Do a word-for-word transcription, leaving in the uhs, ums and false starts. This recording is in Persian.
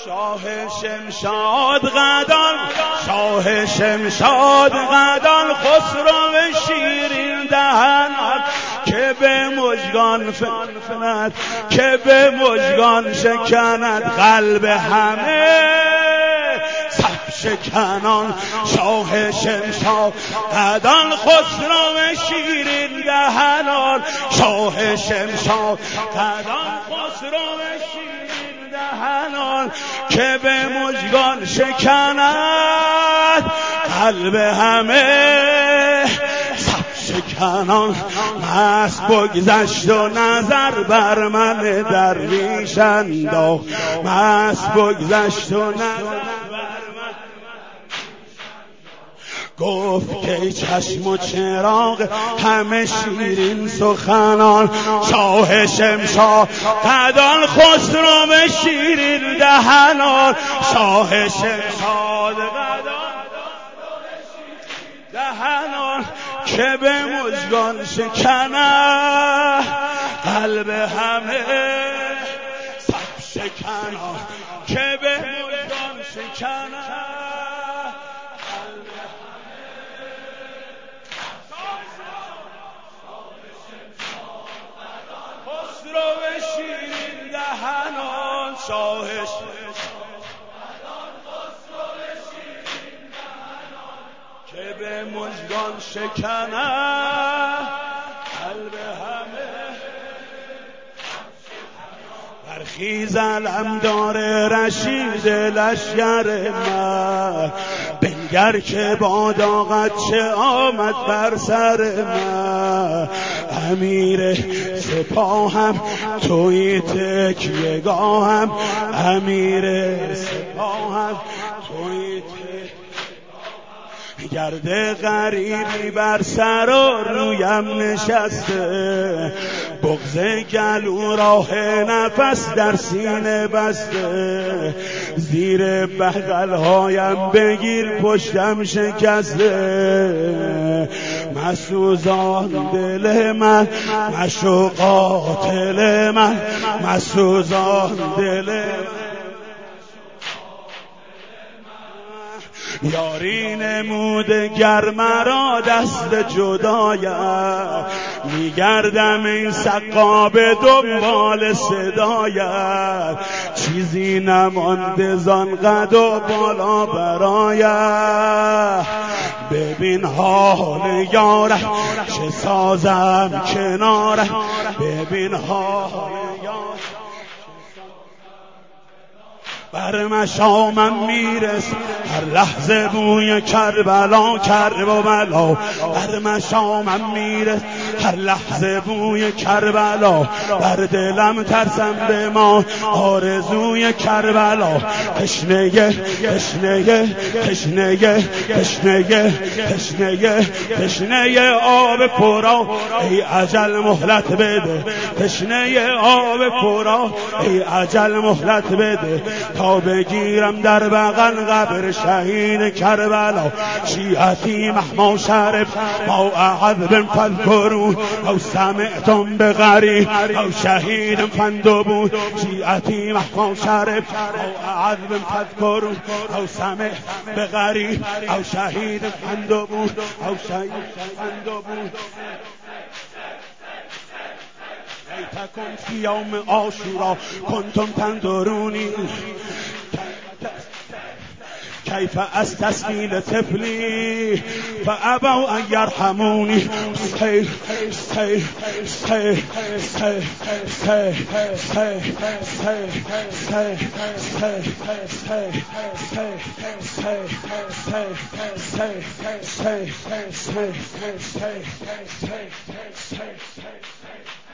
شاه شمشاد قدان شاه شمشاد قدان خسرو شیرین دهنان که به مژگان فکند که به مژگان شکند قلب همه صف شکنان شاه شمشاد قدان خسرو شیرین دهنان شاه شمشاد قدان خسرو شیرین دهنان که به مژگان شکند قلب همه صف شکنان مست بگذشت و نظر بر من درویش انداخت مست بگذشت و نظر گفت که چشم و چراغ همه شیرین سخنان شاه شمشاد قدان خسرو شیرین دهنان شاه شمشاد قدان دهنان که به مژگان شکند قلب همه صف شکنان که به مژگان شکند خسرو شیرین دهنان شاه که به مژگان شکند قلب همه برخیز علمدار رشید لشکر من بنگر که با داغت چه آمد بر سر من امیر سپاهم توی تکیه‌گاهم امیر سپاهم توی گرد غریبی بر سر و رویم نشسته بغض گلو راه نفس در سینه بسته زیر بغل‌هایم بگیر پشتم شکسته مسوزان دل من مشو قاتل من مسوزان دل من یاری نموده گر مرا دست جدایت میگردم این سقا به دنبال صدایت چیزی نمانده زان قد و بالا برایت ببین حال یارم چه سازم کنارم ببین حال یارم بر مشامم میرس هر لحظه بوی کربلا کربلا بر مشامم میرس هر لحظه بوی کربلا بر دلم ترسم به ما آرزوی کربلا تشنه تشنه تشنه تشنه تشنه تشنه آب پرا ای اجل مهلت بده تشنه آب پرا ای اجل مهلت بده تا بگیرم در بغل قبر شهید کربلا شیعتی مهما شرف ما اعذب فذکرون او سمعتم بغری او شهید فندبون شیعتی مهما شرف او اعذب فذکرون او سمع بغری او شهید فندبون او شهید فندبون تکن فی یوم عاشورا کنتم تنظرونی کیف استسقی لطفلی فابوا ان یرحمونی سیل سیل سیل سیل سیل سیل سیل سیل سیل